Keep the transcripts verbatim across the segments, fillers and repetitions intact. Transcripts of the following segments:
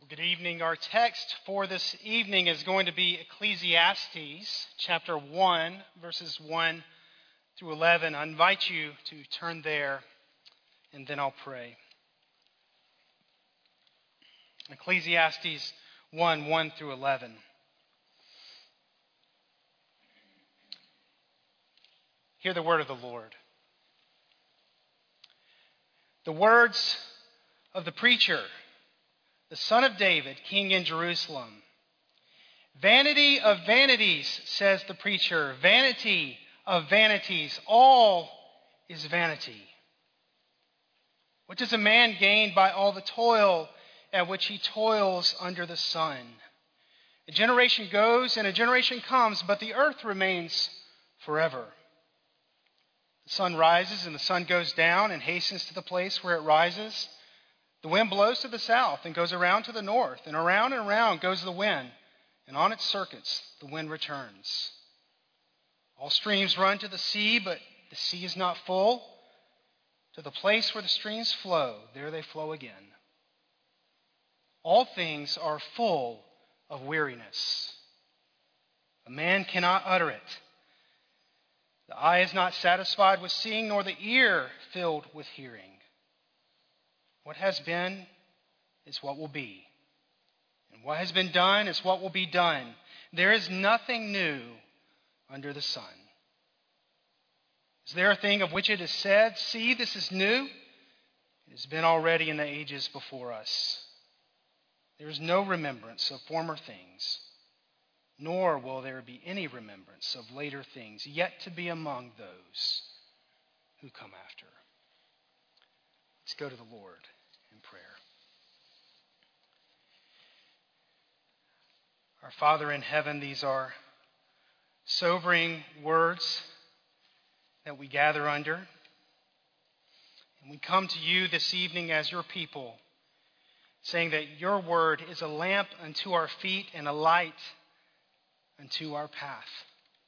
Good evening. Our text for this evening is going to be Ecclesiastes chapter one, verses one through eleven. I invite you to turn there, and then I'll pray. Ecclesiastes one, one through eleven. Hear the word of the Lord. The words of the preacher, the son of David, king in Jerusalem. Vanity of vanities, says the preacher. Vanity of vanities. All is vanity. What does a man gain by all the toil at which he toils under the sun? A generation goes and a generation comes, but the earth remains forever. The sun rises and the sun goes down and hastens to the place where it rises. The wind blows to the south and goes around to the north, and around and around goes the wind, and on its circuits the wind returns. All streams run to the sea, but the sea is not full. To the place where the streams flow, there they flow again. All things are full of weariness. A man cannot utter it. The eye is not satisfied with seeing, nor the ear filled with hearing. What has been is what will be. And what has been done is what will be done. There is nothing new under the sun. Is there a thing of which it is said, "See, this is new"? It has been already in the ages before us. There is no remembrance of former things, nor will there be any remembrance of later things yet to be among those who come after. Let's go to the Lord in prayer. Our Father in heaven, these are sobering words that we gather under. And we come to you this evening as your people, saying that your word is a lamp unto our feet and a light unto our path.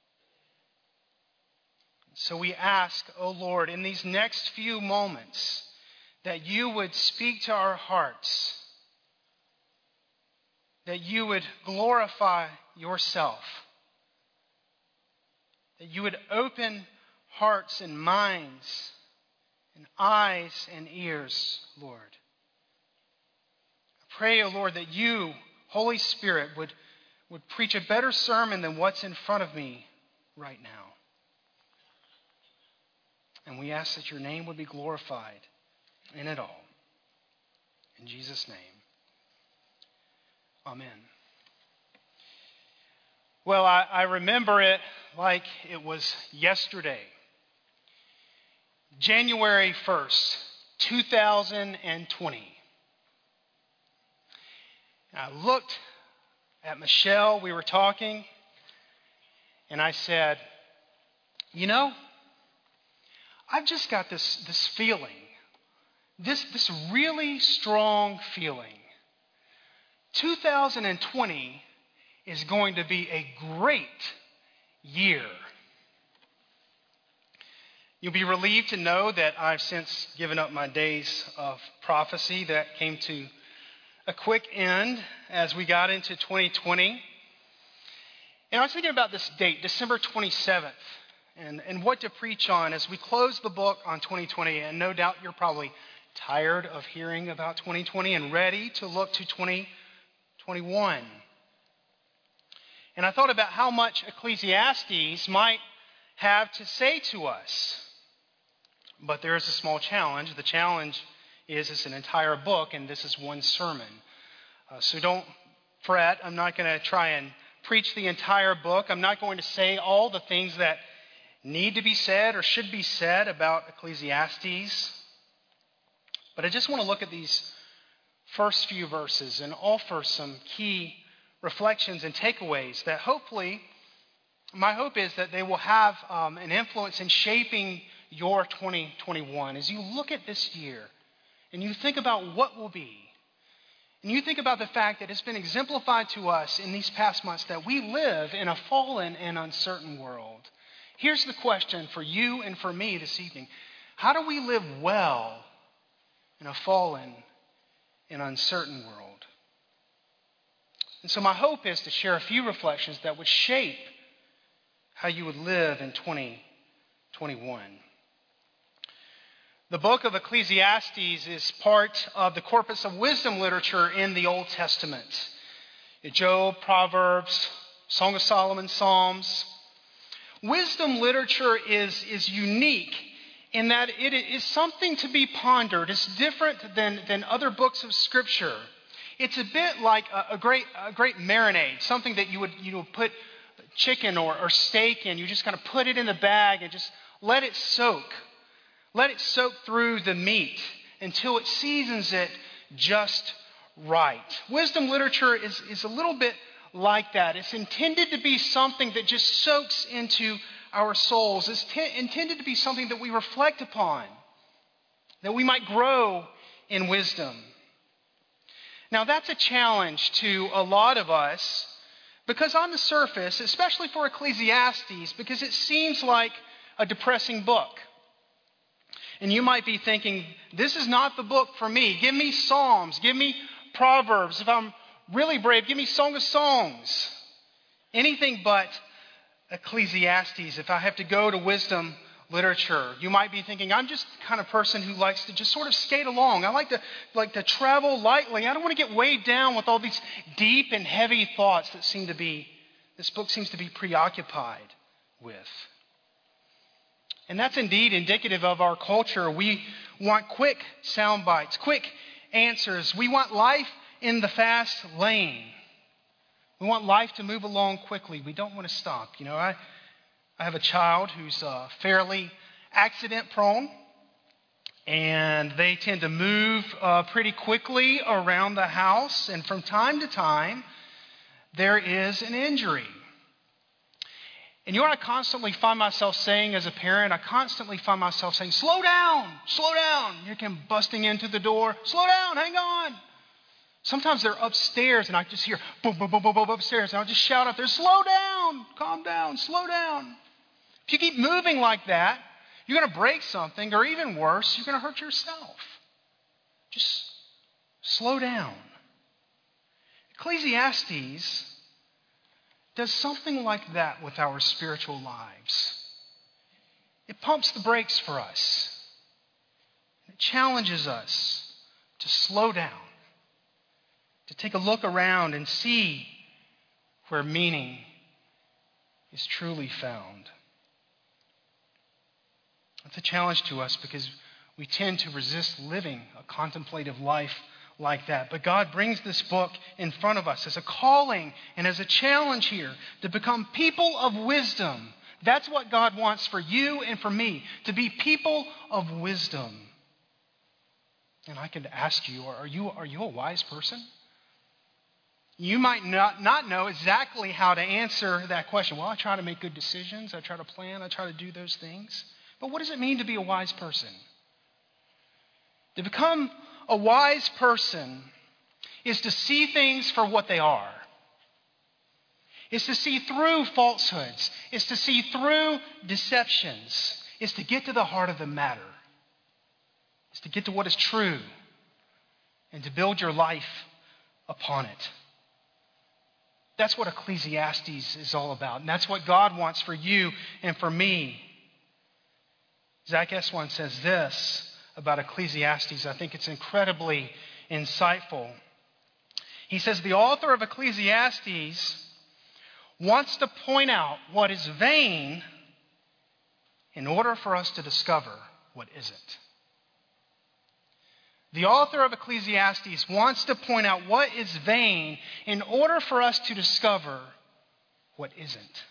So we ask, O Lord, in these next few moments, that you would speak to our hearts, that you would glorify yourself, that you would open hearts and minds and eyes and ears, Lord. I pray, O Lord, that you, Holy Spirit, would, would preach a better sermon than what's in front of me right now. And we ask that your name would be glorified in it all. In Jesus' name, amen. Well, I, I remember it like it was yesterday. January first, two thousand twenty. I looked at Michelle, we were talking, and I said, you know, I've just got this, this feeling. This, this really strong feeling. two thousand twenty is going to be a great year. You'll be relieved to know that I've since given up my days of prophecy that came to a quick end as we got into twenty twenty. And I was thinking about this date, December twenty-seventh, and, and what to preach on as we close the book on twenty twenty. And no doubt you're probably tired of hearing about twenty twenty and ready to look to twenty twenty-one. And I thought about how much Ecclesiastes might have to say to us. But there is a small challenge. The challenge is it's an entire book, and this is one sermon. Uh, so don't fret. I'm not going to try and preach the entire book. I'm not going to say all the things that need to be said or should be said about Ecclesiastes. But I just want to look at these first few verses and offer some key reflections and takeaways that hopefully, my hope is that they will have um, an influence in shaping your twenty twenty-one. As you look at this year and you think about what will be, and you think about the fact that it's been exemplified to us in these past months that we live in a fallen and uncertain world. Here's the question for you and for me this evening. How do we live well in a fallen and uncertain world? And so my hope is to share a few reflections that would shape how you would live in twenty twenty-one. The book of Ecclesiastes is part of the corpus of wisdom literature in the Old Testament. Job, Proverbs, Song of Solomon, Psalms. Wisdom literature is, is unique in that it is something to be pondered. It's different than, than other books of Scripture. It's a bit like a, a great a great marinade, something that you would you would put chicken or, or steak in. You just kind of put it in the bag and just let it soak. Let it soak through the meat until it seasons it just right. Wisdom literature is, is a little bit like that. It's intended to be something that just soaks into our souls. It's t- intended to be something that we reflect upon, that we might grow in wisdom. Now, that's a challenge to a lot of us because on the surface, especially for Ecclesiastes, because it seems like a depressing book. And you might be thinking, this is not the book for me. Give me Psalms. Give me Proverbs. If I'm really brave, give me Song of Songs. Anything but Ecclesiastes. If I have to go to wisdom literature, you might be thinking, I'm just the kind of person who likes to just sort of skate along. I like to like to travel lightly. I don't want to get weighed down with all these deep and heavy thoughts that seem to be, this book seems to be preoccupied with. And that's indeed indicative of our culture. We want quick sound bites, quick answers. We want life in the fast lane. We want life to move along quickly. We don't want to stop. You know, I, I have a child who's uh, fairly accident prone, and they tend to move uh, pretty quickly around the house. And from time to time, there is an injury. And you know what I constantly find myself saying as a parent? I constantly find myself saying, slow down, slow down. Here come busting into the door. Slow down, hang on. Sometimes they're upstairs and I just hear boom, boom, boom, boom, boom upstairs. And I'll just shout out there, slow down, calm down, slow down. If you keep moving like that, you're going to break something, or even worse, you're going to hurt yourself. Just slow down. Ecclesiastes does something like that with our spiritual lives. It pumps the brakes for us. It challenges us to slow down, to take a look around and see where meaning is truly found. It's a challenge to us because we tend to resist living a contemplative life like that. But God brings this book in front of us as a calling and as a challenge here to become people of wisdom. That's what God wants for you and for me, to be people of wisdom. And I could ask you, are you, are you a wise person? You might not, not know exactly how to answer that question. Well, I try to make good decisions. I try to plan. I try to do those things. But what does it mean to be a wise person? To become a wise person is to see things for what they are. It's to see through falsehoods. It's to see through deceptions. It's to get to the heart of the matter. It's to get to what is true and to build your life upon it. That's what Ecclesiastes is all about. And that's what God wants for you and for me. Zach Eswine says this about Ecclesiastes. I think it's incredibly insightful. He says the author of Ecclesiastes wants to point out what is vain in order for us to discover what isn't. The author of Ecclesiastes wants to point out what is vain in order for us to discover what isn't.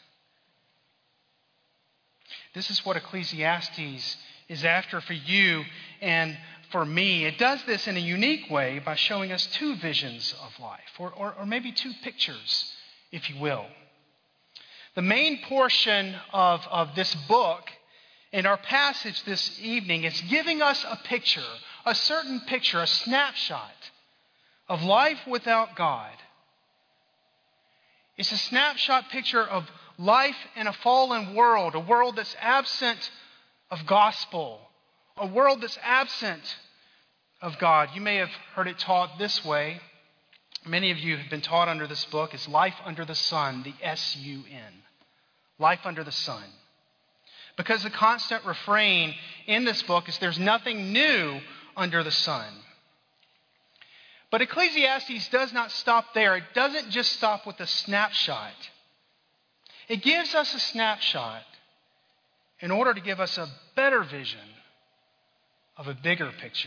This is what Ecclesiastes is after for you and for me. It does this in a unique way by showing us two visions of life, or, or, or maybe two pictures, if you will. The main portion of, of this book in our passage this evening is giving us a picture, a certain picture, a snapshot of life without God. It's a snapshot picture of life in a fallen world, a world that's absent of gospel, a world that's absent of God. You may have heard it taught this way. many of you have been taught under this book is Life Under the Sun, the S U N. Life Under the Sun. Because the constant refrain in this book is there's nothing new under the sun. But Ecclesiastes does not stop there. It doesn't just stop with a snapshot. It gives us a snapshot in order to give us a better vision of a bigger picture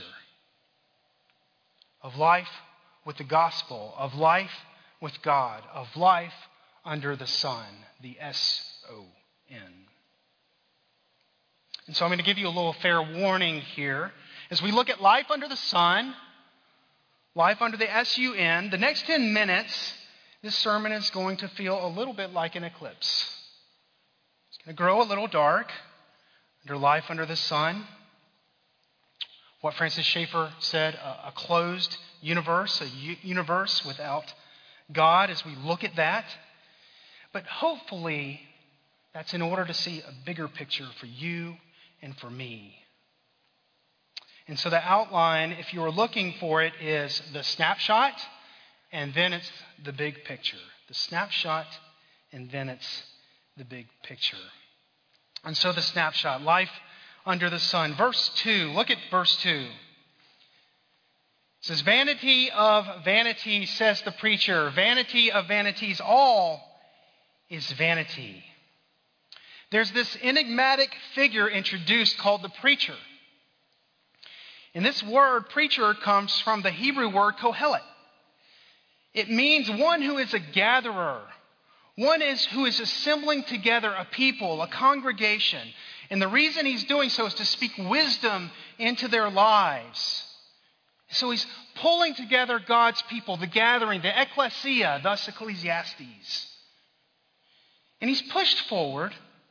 of life with the gospel, of life with God, of life under the sun, the S O N. And so I'm going to give you a little fair warning here. As we look at life under the sun, life under the S U N, the next ten minutes, this sermon is going to feel a little bit like an eclipse. It's going to grow a little dark under life under the sun. What Francis Schaeffer said, a, a closed universe, a u- universe without God, as we look at that. But hopefully, that's in order to see a bigger picture for you and for me. And so the outline, if you are looking for it, is the snapshot, and then it's the big picture. The snapshot, and then it's the big picture. And so the snapshot, life under the sun. Verse two, look at verse two. It says, vanity of vanities, says the preacher. Vanity of vanities, all is vanity. There's this enigmatic figure introduced called the preacher. And this word, preacher, comes from the Hebrew word kohelet. It means one who is a gatherer. One is who is assembling together a people, a congregation. And the reason he's doing so is to speak wisdom into their lives. So he's pulling together God's people, the gathering, the ecclesia, thus Ecclesiastes. And he's pushed forward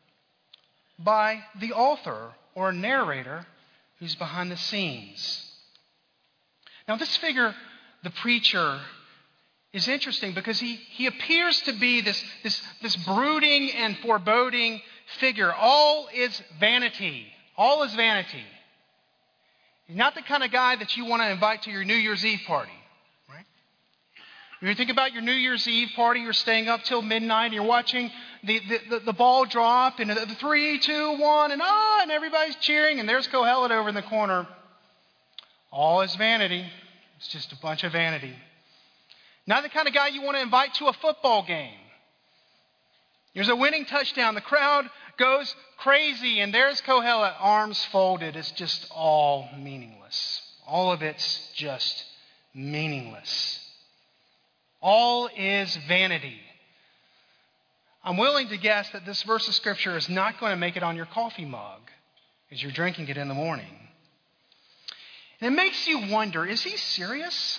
by the author or narrator who's behind the scenes. Now this figure, the preacher, is interesting because he, he appears to be this, this, this brooding and foreboding figure. All is vanity. All is vanity. He's not the kind of guy that you want to invite to your New Year's Eve party, right? When you think about your New Year's Eve party, you're staying up till midnight, and you're watching the, the, the, the ball drop, and the, the three, two, one, and ah, and everybody's cheering, and there's Kohelet over in the corner. All is vanity. It's just a bunch of vanity. Not the kind of guy you want to invite to a football game. There's a winning touchdown. The crowd goes crazy, and there's Kohelet, arms folded. It's just all meaningless. All of it's just meaningless. All is vanity. I'm willing to guess that this verse of Scripture is not going to make it on your coffee mug as you're drinking it in the morning. And it makes you wonder, is he serious?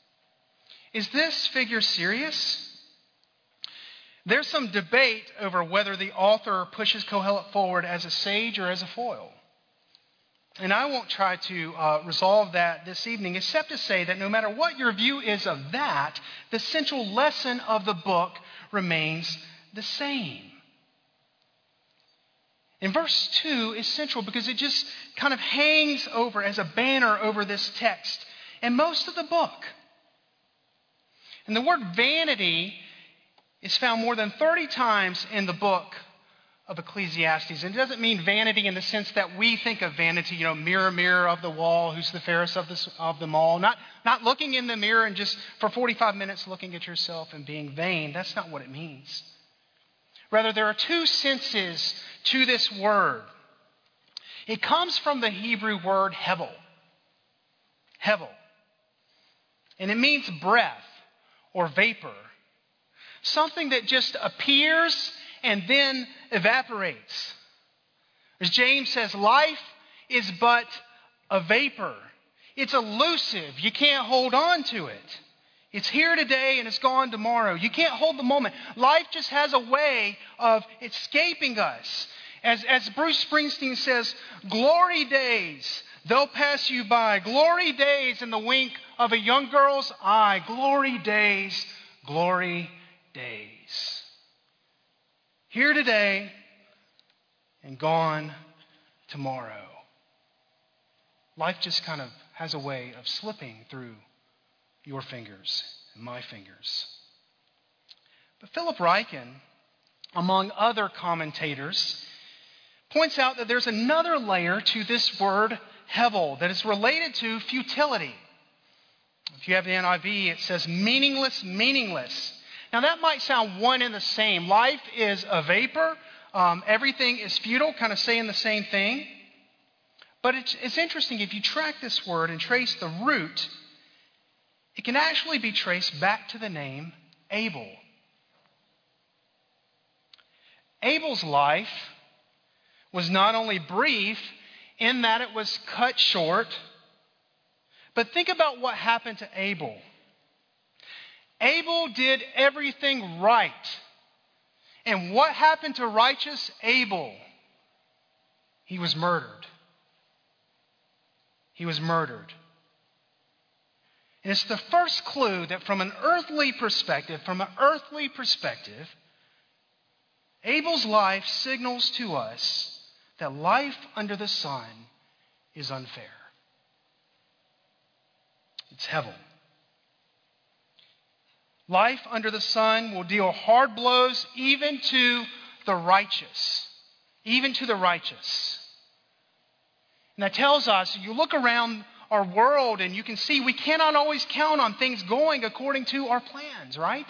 Is this figure serious? There's some debate over whether the author pushes Kohelet forward as a sage or as a foil. And I won't try to uh, resolve that this evening, except to say that no matter what your view is of that, the central lesson of the book remains the same. And verse two is central because it just kind of hangs over as a banner over this text and most of the book. And the word vanity is found more than thirty times in the book of Ecclesiastes. And it doesn't mean vanity in the sense that we think of vanity, you know, mirror, mirror of the wall, who's the fairest of, this, of them all. Not, not looking in the mirror and just for forty-five minutes looking at yourself and being vain. That's not what it means. Rather, there are two senses to this word. It comes from the Hebrew word hevel. Hevel. And it means breath or vapor. Something that just appears and then evaporates. As James says, life is but a vapor. It's elusive. You can't hold on to it. It's here today and it's gone tomorrow. You can't hold the moment. Life just has a way of escaping us. As, as Bruce Springsteen says, glory days, they'll pass you by. Glory days in the wink of a young girl's eye. Glory days, glory days. Here today and gone tomorrow. Life just kind of has a way of slipping through your fingers and my fingers. But Philip Ryken, among other commentators, points out that there's another layer to this word hevel that is related to futility. If you have the N I V, it says meaningless, meaningless. Now that might sound one and the same. Life is a vapor. Um, everything is futile, kind of saying the same thing. But it's, it's interesting, if you track this word and trace the root, it can actually be traced back to the name Abel. Abel's life was not only brief in that it was cut short, but think about what happened to Abel. Abel did everything right. And what happened to righteous Abel? He was murdered. He was murdered. And it's the first clue that from an earthly perspective, from an earthly perspective, Abel's life signals to us that life under the sun is unfair. It's hevel. Life under the sun will deal hard blows even to the righteous. Even to the righteous. And that tells us, you look around our world and you can see we cannot always count on things going according to our plans, right?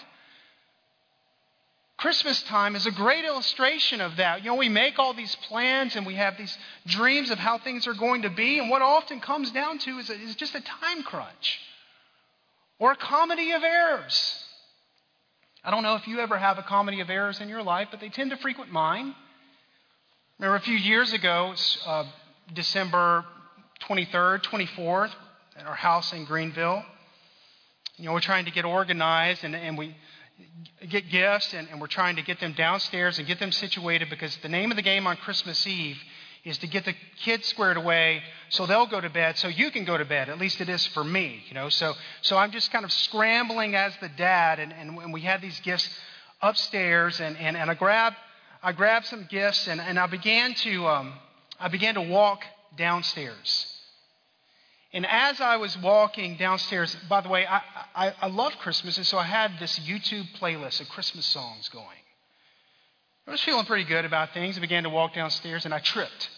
Christmas time is a great illustration of that. You know, we make all these plans and we have these dreams of how things are going to be. And what often comes down to is, a, is just a time crunch or a comedy of errors. I don't know if you ever have a comedy of errors in your life, but they tend to frequent mine. Remember a few years ago, uh, December twenty-third, twenty-fourth, at our house in Greenville. You know, we're trying to get organized and, and we get gifts and, and we're trying to get them downstairs and get them situated because the name of the game on Christmas Eve is to get the kids squared away so they'll go to bed so you can go to bed. At least it is for me, you know. So so I'm just kind of scrambling as the dad and, and, and we had these gifts upstairs and, and, and I grabbed I grabbed some gifts and, and I began to um, I began to walk downstairs. And as I was walking downstairs, by the way, I, I, I love Christmas, and so I had this YouTube playlist of Christmas songs going. I was feeling pretty good about things. I began to walk downstairs and I tripped.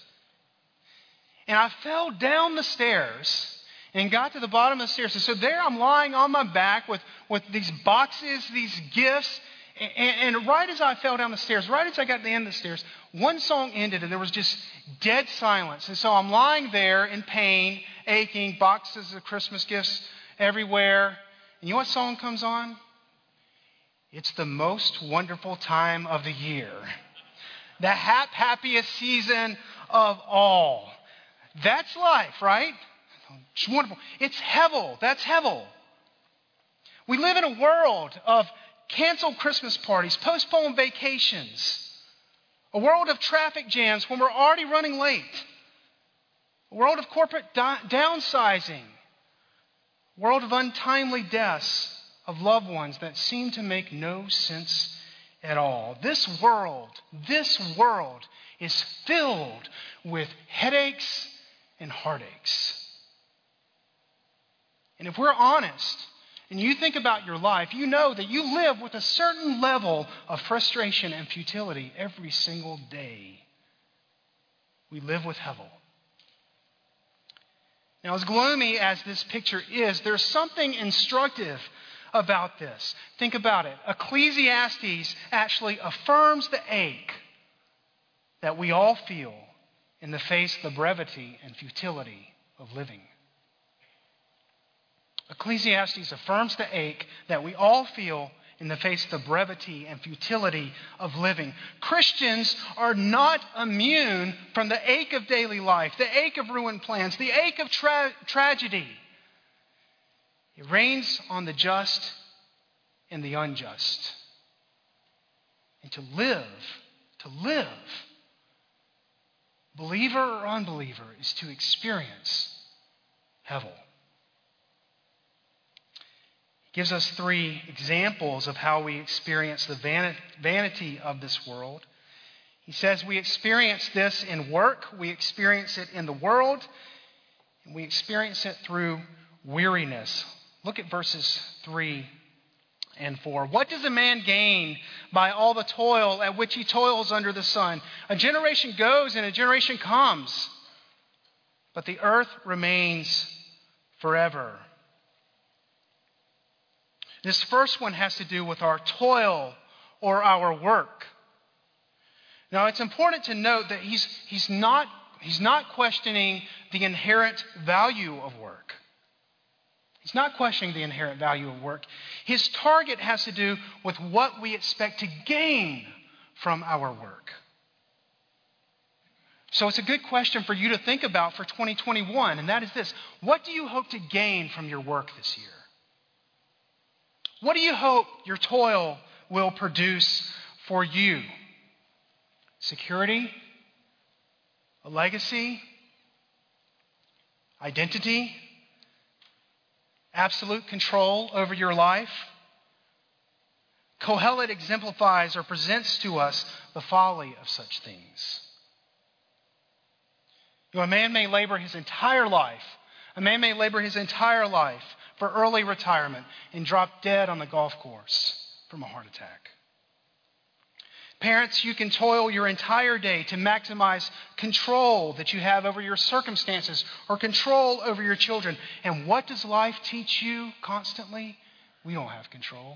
And I fell down the stairs and got to the bottom of the stairs. And so there I'm lying on my back with, with these boxes, these gifts. And, and right as I fell down the stairs, right as I got to the end of the stairs, one song ended and there was just dead silence. And so I'm lying there in pain, aching, boxes of Christmas gifts everywhere. And you know what song comes on? It's the most wonderful time of the year. The hap- happiest season of all. That's life, right? It's wonderful. It's hevel. That's hevel. We live in a world of canceled Christmas parties, postponed vacations, a world of traffic jams when we're already running late, a world of corporate di- downsizing, a world of untimely deaths of loved ones that seem to make no sense at all. This world, this world is filled with headaches and heartaches. And if we're honest, and you think about your life, you know that you live with a certain level of frustration and futility every single day. We live with hevel. Now, as gloomy as this picture is, there's something instructive about this. Think about it. Ecclesiastes actually affirms the ache that we all feel in the face of the brevity and futility of living. Ecclesiastes affirms the ache that we all feel in the face of the brevity and futility of living. Christians are not immune from the ache of daily life, the ache of ruined plans, the ache of tra- tragedy. It rains on the just and the unjust. And to live, to live, believer or unbeliever, is to experience hevel. He gives us three examples of how we experience the vanity of this world. He says we experience this in work, we experience it in the world, and we experience it through weariness. Look at verses three and four. What does a man gain by all the toil at which he toils under the sun? A generation goes and a generation comes, but the earth remains forever. This first one has to do with our toil or our work. Now, it's important to note that he's, he's, not, he's not questioning the inherent value of work. He's not questioning the inherent value of work. His target has to do with what we expect to gain from our work. So it's a good question for you to think about for twenty twenty-one, and that is this. What do you hope to gain from your work this year? What do you hope your toil will produce for you? Security? A legacy? Identity? Absolute control over your life? Kohelet exemplifies or presents to us the folly of such things. You know, a man may labor his entire life. A man may labor his entire life for early retirement and drop dead on the golf course from a heart attack. Parents, you can toil your entire day to maximize control that you have over your circumstances or control over your children. And what does life teach you constantly? We don't have control.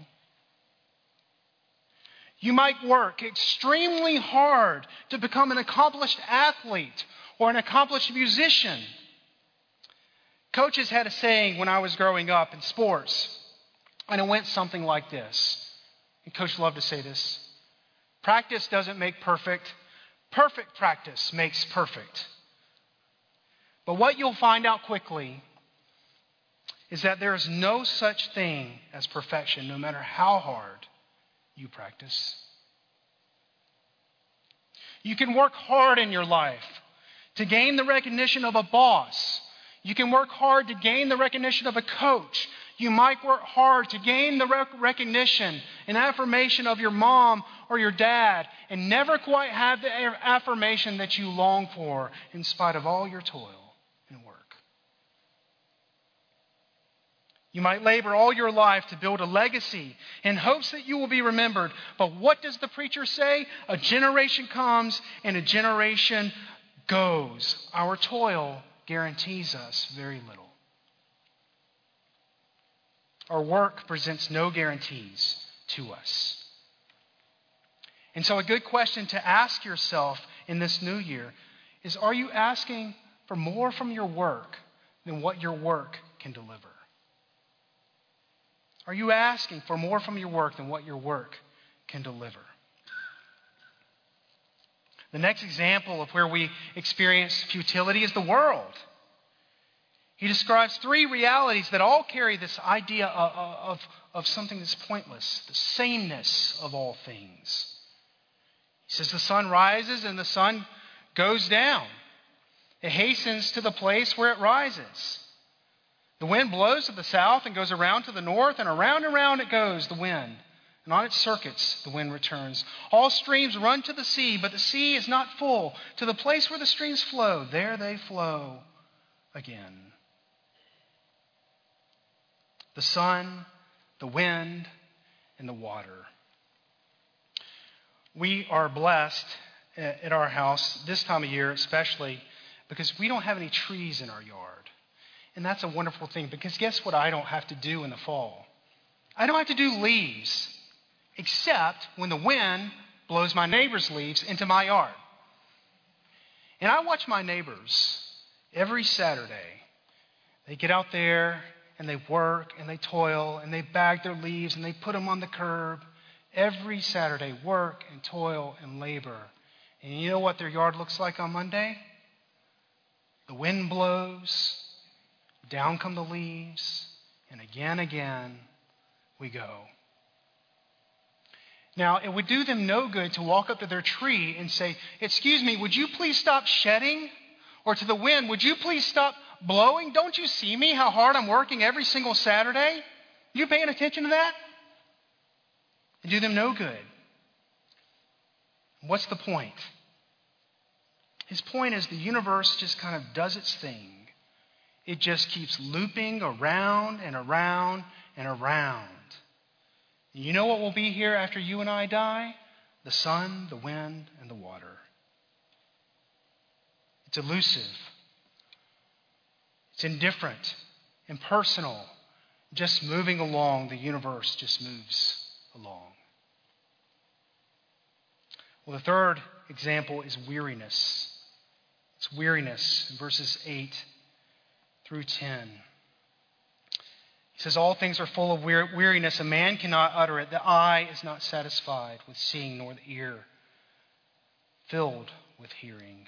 You might work extremely hard to become an accomplished athlete or an accomplished musician. Coaches had a saying when I was growing up in sports, and it went something like this. And Coach loved to say this. Practice doesn't make perfect. Perfect practice makes perfect. But what you'll find out quickly is that there is no such thing as perfection, no matter how hard you practice. You can work hard in your life to gain the recognition of a boss. You can work hard to gain the recognition of a coach. You might work hard to gain the rec- recognition and affirmation of your mom or your dad and never quite have the affirmation that you long for in spite of all your toil and work. You might labor all your life to build a legacy in hopes that you will be remembered. But what does the preacher say? A generation comes and a generation goes. Our toil guarantees us very little. Our work presents no guarantees to us. And so a good question to ask yourself in this new year is, are you asking for more from your work than what your work can deliver? Are you asking for more from your work than what your work can deliver? The next example of where we experience futility is the world. He describes three realities that all carry this idea of, of, of something that's pointless, the sameness of all things. He says the sun rises and the sun goes down. It hastens to the place where it rises. The wind blows to the south and goes around to the north, and around and around it goes, the wind. And on its circuits, the wind returns. All streams run to the sea, but the sea is not full. To the place where the streams flow, there they flow again. The sun, the wind, and the water. We are blessed at our house, this time of year especially, because we don't have any trees in our yard. And that's a wonderful thing, because guess what I don't have to do in the fall? I don't have to do leaves, except when the wind blows my neighbor's leaves into my yard. And I watch my neighbors every Saturday. They get out there and they work and they toil and they bag their leaves and they put them on the curb. Every Saturday, work and toil and labor. And you know what their yard looks like on Monday? The wind blows, down come the leaves, and again, again, we go. Now, it would do them no good to walk up to their tree and say, "Excuse me, would you please stop shedding?" Or to the wind, "Would you please stop blowing? Don't you see me, how hard I'm working every single Saturday?" You paying attention to that? It do them no good. What's the point? His point is the universe just kind of does its thing. It just keeps looping around and around and around. You know what will be here after you and I die? The sun, the wind, and the water. It's elusive. It's indifferent, impersonal. Just moving along, the universe just moves along. Well, the third example is weariness. It's weariness in verses eight through ten. He says, all things are full of weariness. A man cannot utter it. The eye is not satisfied with seeing, nor the ear filled with hearing.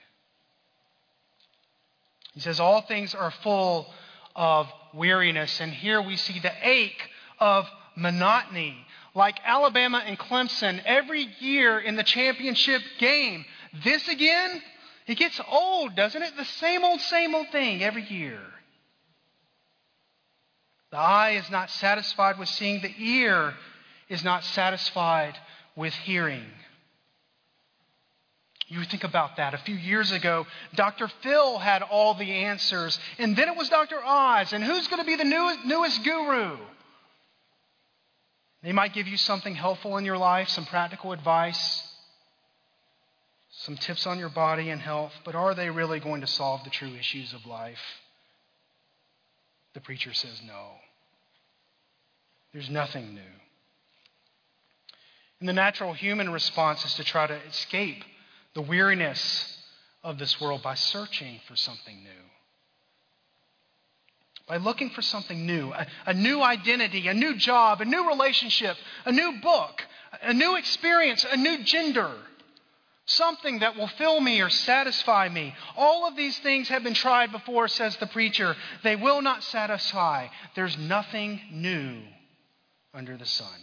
He says, all things are full of weariness. And here we see the ache of monotony. Like Alabama and Clemson, every year in the championship game, this again, it gets old, doesn't it? The same old, same old thing every year. The eye is not satisfied with seeing. The ear is not satisfied with hearing. You think about that. A few years ago, Doctor Phil had all the answers. And then it was Doctor Oz. And who's going to be the newest, newest guru? They might give you something helpful in your life, some practical advice, some tips on your body and health. But are they really going to solve the true issues of life? The preacher says no. There's nothing new. And the natural human response is to try to escape the weariness of this world by searching for something new. By looking for something new, a, a new identity, a new job, a new relationship, a new book, a new experience, a new gender. Something that will fill me or satisfy me. All of these things have been tried before, says the preacher. They will not satisfy. There's nothing new under the sun.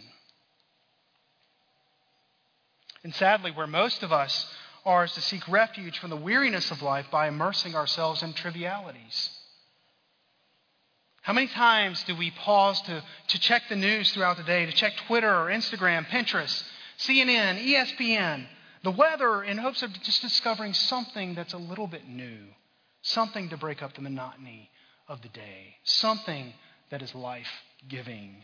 And sadly, where most of us are is to seek refuge from the weariness of life by immersing ourselves in trivialities. How many times do we pause to, to check the news throughout the day, to check Twitter or Instagram, Pinterest, C N N, E S P N, the weather, in hopes of just discovering something that's a little bit new, something to break up the monotony of the day, something that is life-giving.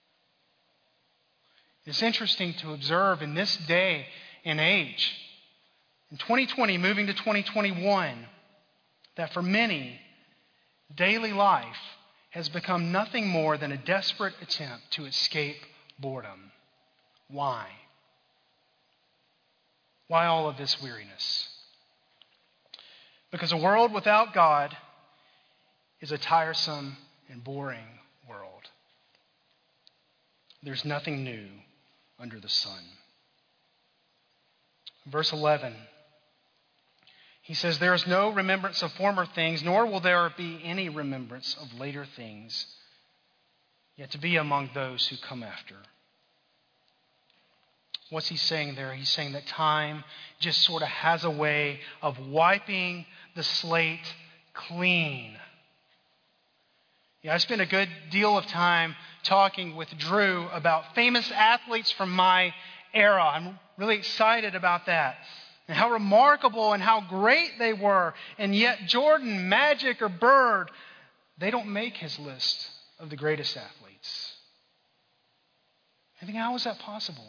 It's interesting to observe in this day and age, in twenty twenty, moving to twenty twenty-one, that for many, daily life has become nothing more than a desperate attempt to escape boredom. Why? Why all of this weariness? Because a world without God is a tiresome and boring world. There's nothing new under the sun. Verse eleven, he says, there is no remembrance of former things, nor will there be any remembrance of later things, yet to be among those who come after. What's he saying there? He's saying that time just sort of has a way of wiping the slate clean. Yeah, I spent a good deal of time talking with Drew about famous athletes from my era. I'm really excited about that. And how remarkable and how great they were. And yet Jordan, Magic, or Bird, they don't make his list of the greatest athletes. I think, how is that possible?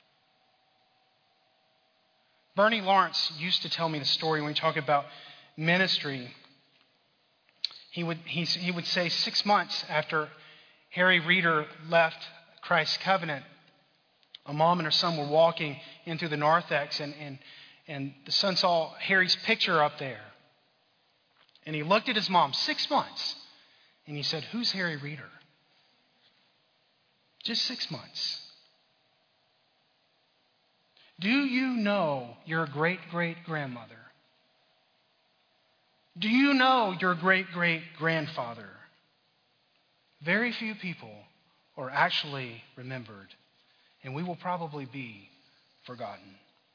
Bernie Lawrence used to tell me the story when we talk about ministry. He would, he, he would say six months after Harry Reeder left Christ's Covenant, a mom and her son were walking in through the narthex, and, and, and the son saw Harry's picture up there. And he looked at his mom, six months, and he said, "Who's Harry Reeder?" Just six months. Do you know your great-great-grandmother? Do you know your great-great-grandfather? Very few people are actually remembered, and we will probably be forgotten.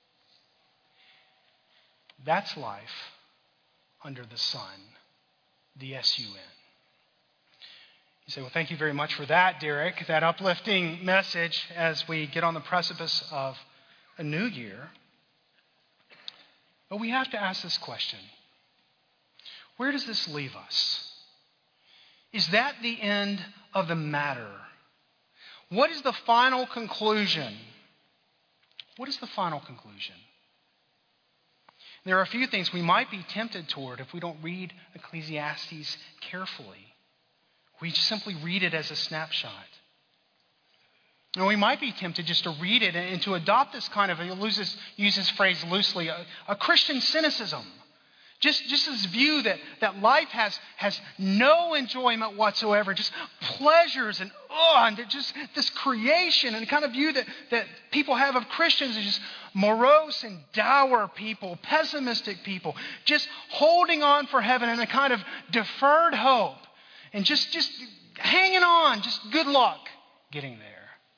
That's life under the sun, the S U N. You say, well, thank you very much for that, Derek, that uplifting message as we get on the precipice of a new year. But we have to ask this question. Where does this leave us? Is that the end of the matter? What is the final conclusion? What is the final conclusion? There are a few things we might be tempted toward if we don't read Ecclesiastes carefully. We simply read it as a snapshot. And we might be tempted just to read it and to adopt this kind of, he uses, uses this phrase loosely, a, a Christian cynicism. Just, just this view that, that life has, has no enjoyment whatsoever, just pleasures and, oh, and just this creation and kind of view that, that people have of Christians is just morose and dour people, pessimistic people, just holding on for heaven in a kind of deferred hope and just, just hanging on, just good luck getting there.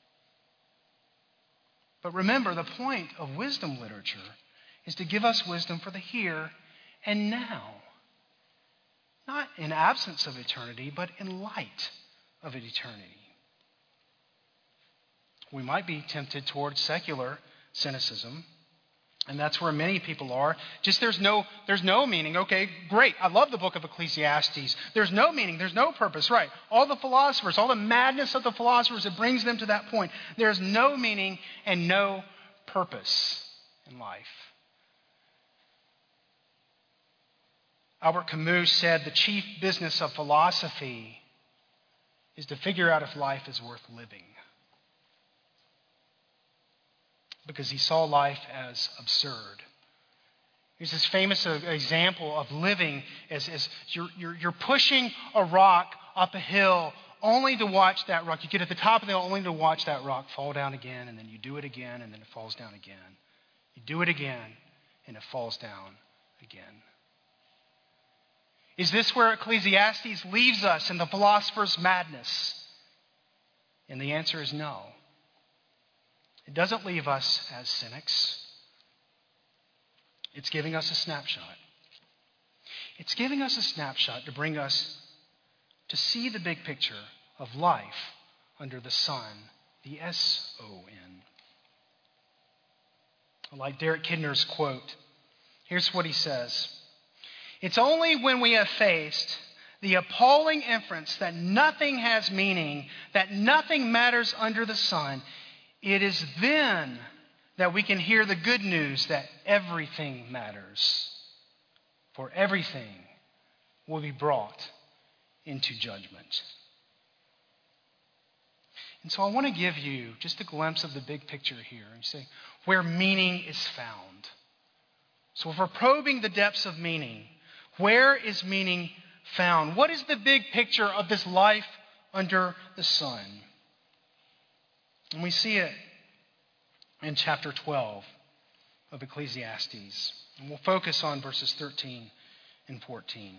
But remember, the point of wisdom literature is to give us wisdom for the here and now. Not in absence of eternity, but in light of eternity. We might be tempted towards secular cynicism, and that's where many people are. Just there's no, there's no meaning. Okay, great. I love the book of Ecclesiastes. There's no meaning. There's no purpose. Right. All the philosophers, all the madness of the philosophers, it brings them to that point. There's no meaning and no purpose in life. Albert Camus said the chief business of philosophy is to figure out if life is worth living. Because he saw life as absurd. Here's this famous example of living as, as you're, you're, you're pushing a rock up a hill only to watch that rock. You get at the top of the hill only to watch that rock fall down again, and then you do it again, and then it falls down again. You do it again, and it falls down again. Is this where Ecclesiastes leaves us in the philosopher's madness? And the answer is no. It doesn't leave us as cynics. It's giving us a snapshot. It's giving us a snapshot to bring us to see the big picture of life under the sun, the S O N. I like Derek Kidner's quote. Here's what he says. It's only when we have faced the appalling inference that nothing has meaning, that nothing matters under the sun, it is then that we can hear the good news that everything matters. For everything will be brought into judgment. And so I want to give you just a glimpse of the big picture here and say where meaning is found. So if we're probing the depths of meaning, where is meaning found? What is the big picture of this life under the sun? And we see it in chapter twelve of Ecclesiastes. And we'll focus on verses thirteen and fourteen.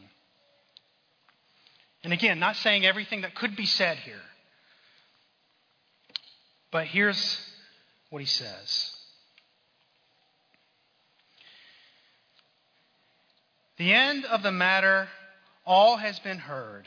And again, not saying everything that could be said here. But here's what he says. The end of the matter, all has been heard.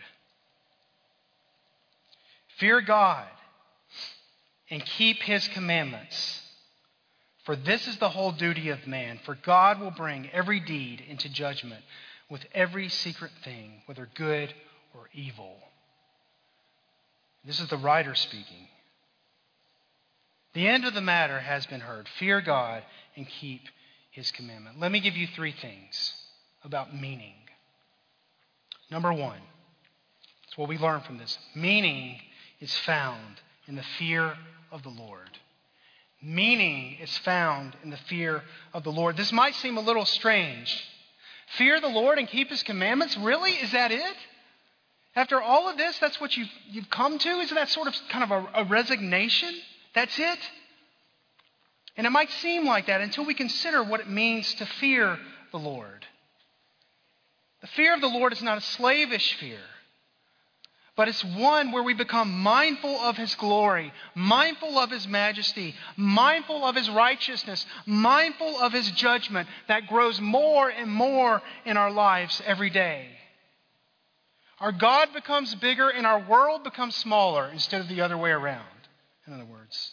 Fear God and keep his commandments. For this is the whole duty of man. For God will bring every deed into judgment with every secret thing, whether good or evil. This is the writer speaking. The end of the matter has been heard. Fear God and keep his commandment. Let me give you three things about meaning. Number one, it's what we learn from this. Meaning is found in the fear of the Lord. Meaning is found in the fear of the Lord. This might seem a little strange. Fear the Lord and keep his commandments? Really? Is that it? After all of this, that's what you've, you've come to? Isn't that sort of kind of a, a resignation? That's it? And it might seem like that until we consider what it means to fear the Lord. The fear of the Lord is not a slavish fear, but it's one where we become mindful of his glory, mindful of his majesty, mindful of his righteousness, mindful of his judgment that grows more and more in our lives every day. Our God becomes bigger and our world becomes smaller instead of the other way around, in other words.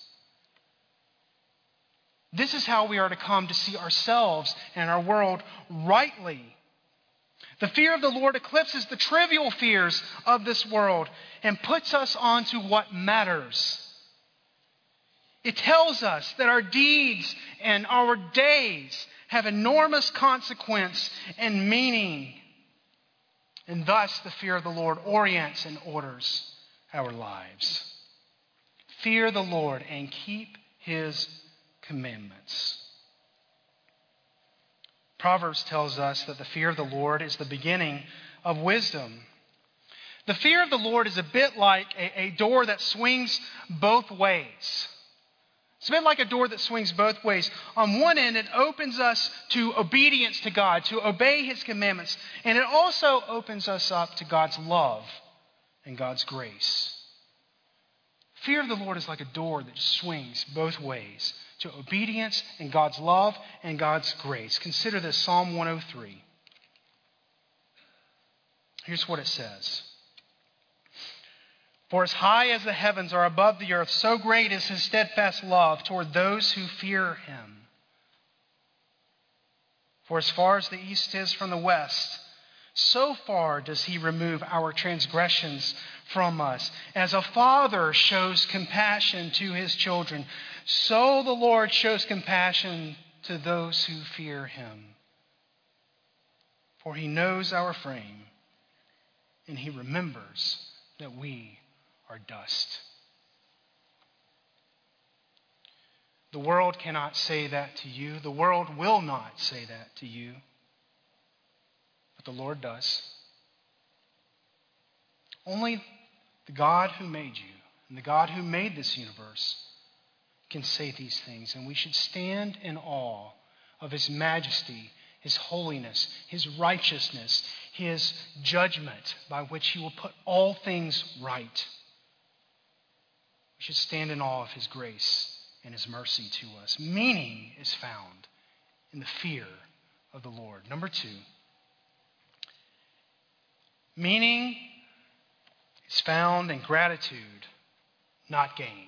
This is how we are to come to see ourselves and our world rightly. The fear of the Lord eclipses the trivial fears of this world and puts us onto what matters. It tells us that our deeds and our days have enormous consequence and meaning. And thus the fear of the Lord orients and orders our lives. Fear the Lord and keep His commandments. Proverbs tells us that the fear of the Lord is the beginning of wisdom. The fear of the Lord is a bit like a, a door that swings both ways. It's a bit like a door that swings both ways. On one end, it opens us to obedience to God, to obey His commandments. And it also opens us up to God's love and God's grace. Fear of the Lord is like a door that swings both ways to obedience and God's love and God's grace. Consider this, Psalm one oh three. Here's what it says. For as high as the heavens are above the earth, so great is His steadfast love toward those who fear Him. For as far as the east is from the west, so far does He remove our transgressions from us. As a father shows compassion to his children, so the Lord shows compassion to those who fear Him. For He knows our frame, and He remembers that we are dust. The world cannot say that to you. The world will not say that to you. But the Lord does. Only the God who made you and the God who made this universe can say these things. And we should stand in awe of His majesty, His holiness, His righteousness, His judgment by which He will put all things right. We should stand in awe of His grace and His mercy to us. Meaning is found in the fear of the Lord. Number two, meaning is found in gratitude, not gain.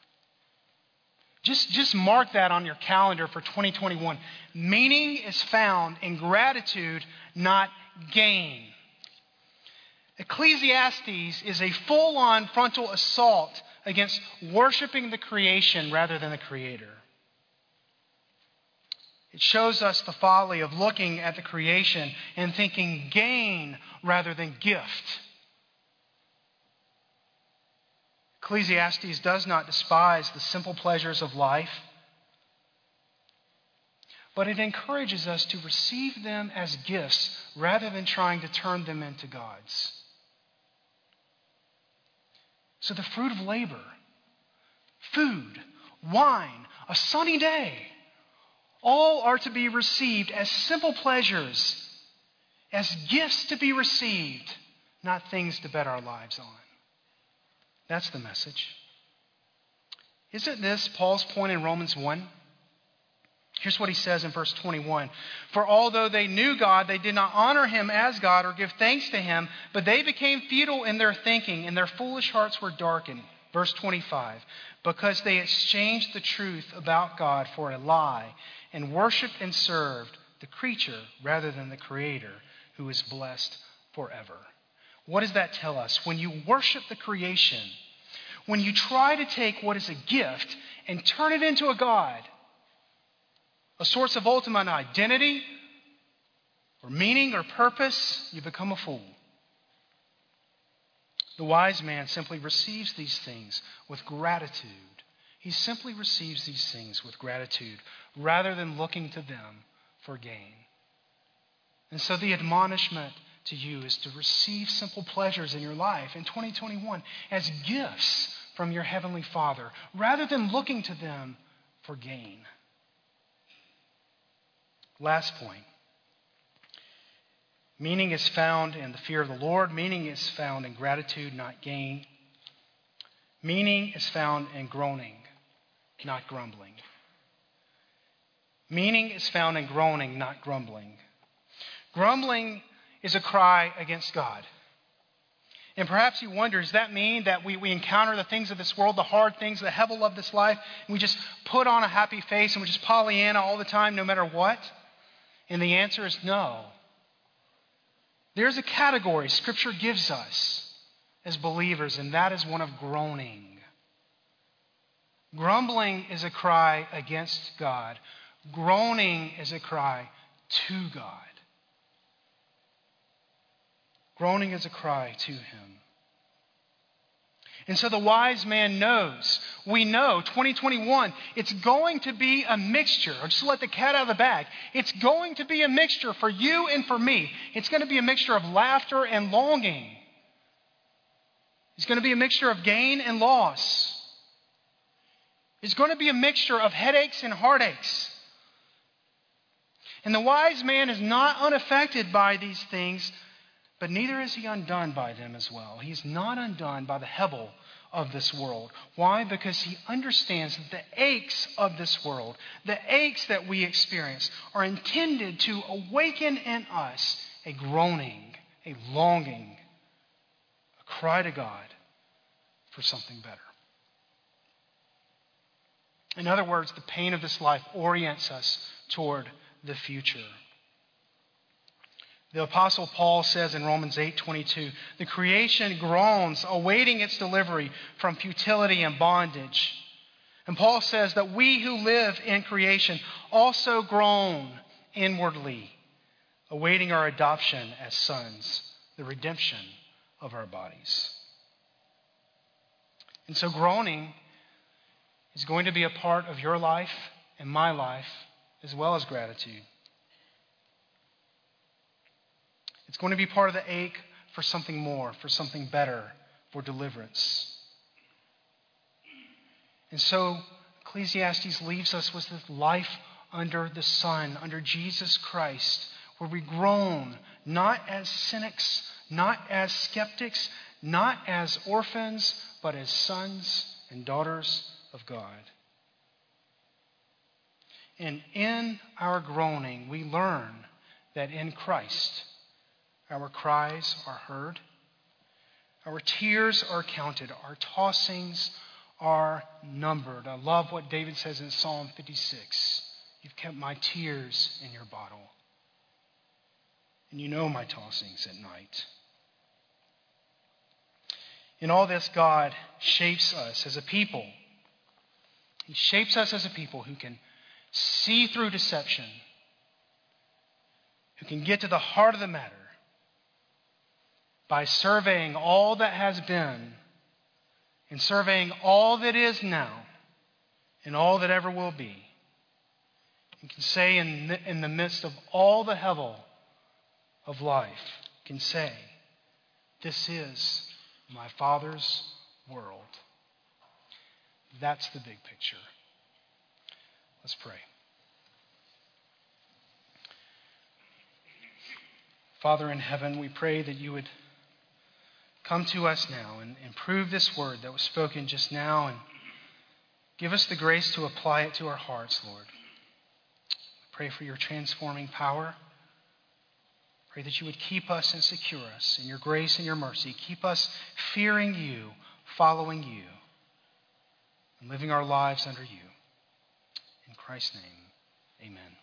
Just, just mark that on your calendar for twenty twenty-one. Meaning is found in gratitude, not gain. Ecclesiastes is a full-on frontal assault against worshiping the creation rather than the Creator. It shows us the folly of looking at the creation and thinking gain rather than gift. Ecclesiastes does not despise the simple pleasures of life, but it encourages us to receive them as gifts rather than trying to turn them into gods. So the fruit of labor, food, wine, a sunny day, all are to be received as simple pleasures, as gifts to be received, not things to bet our lives on. That's the message. Isn't this Paul's point in Romans one? Here's what he says in verse twenty-one. For although they knew God, they did not honor Him as God or give thanks to Him, but they became futile in their thinking, and their foolish hearts were darkened. Verse twenty-five. Because they exchanged the truth about God for a lie, and worshiped and served the creature rather than the Creator, who is blessed forever. What does that tell us? When you worship the creation, when you try to take what is a gift and turn it into a God, a source of ultimate identity or meaning or purpose, you become a fool. The wise man simply receives these things with gratitude. He simply receives these things with gratitude rather than looking to them for gain. And so the admonishment to you is to receive simple pleasures in your life in twenty twenty-one as gifts from your Heavenly Father rather than looking to them for gain. Last point. Meaning is found in the fear of the Lord. Meaning is found in gratitude, not gain. Meaning is found in groaning, not grumbling. Meaning is found in groaning, not grumbling. Grumbling is a cry against God. And perhaps you wonder, does that mean that we, we encounter the things of this world, the hard things, the hevel of this life, and we just put on a happy face and we just Pollyanna all the time, no matter what? And the answer is no. There's a category Scripture gives us as believers, and that is one of groaning. Grumbling is a cry against God. Groaning is a cry to God. Groaning is a cry to Him. And so the wise man knows, we know, twenty twenty-one, it's going to be a mixture. Or just let the cat out of the bag. It's going to be a mixture for you and for me. It's going to be a mixture of laughter and longing. It's going to be a mixture of gain and loss. It's going to be a mixture of headaches and heartaches. And the wise man is not unaffected by these things, but neither is he undone by them as well. He's not undone by the hebel of this world. Why? Because he understands that the aches of this world, the aches that we experience, are intended to awaken in us a groaning, a longing, a cry to God for something better. In other words, the pain of this life orients us toward the future. The Apostle Paul says in Romans eight twenty-two, the creation groans, awaiting its delivery from futility and bondage. And Paul says that we who live in creation also groan inwardly, awaiting our adoption as sons, the redemption of our bodies. And so groaning is going to be a part of your life and my life, as well as gratitude. It's going to be part of the ache for something more, for something better, for deliverance. And so Ecclesiastes leaves us with this life under the sun, under Jesus Christ, where we groan, not as cynics, not as skeptics, not as orphans, but as sons and daughters of God. And in our groaning, we learn that in Christ, our cries are heard, our tears are counted, our tossings are numbered. I love what David says in Psalm fifty-six. You've kept my tears in your bottle, and you know my tossings at night. In all this, God shapes us as a people. He shapes us as a people who can see through deception, who can get to the heart of the matter by surveying all that has been and surveying all that is now and all that ever will be. And can say in the, in the midst of all the hevel of life, can say, this is my Father's world. That's the big picture. Let's pray. Father in heaven, we pray that you would come to us now and, and prove this word that was spoken just now and give us the grace to apply it to our hearts, Lord. We pray for your transforming power. Pray that you would keep us and secure us in your grace and your mercy. Keep us fearing you, following you, and living our lives under you. In Christ's name, amen.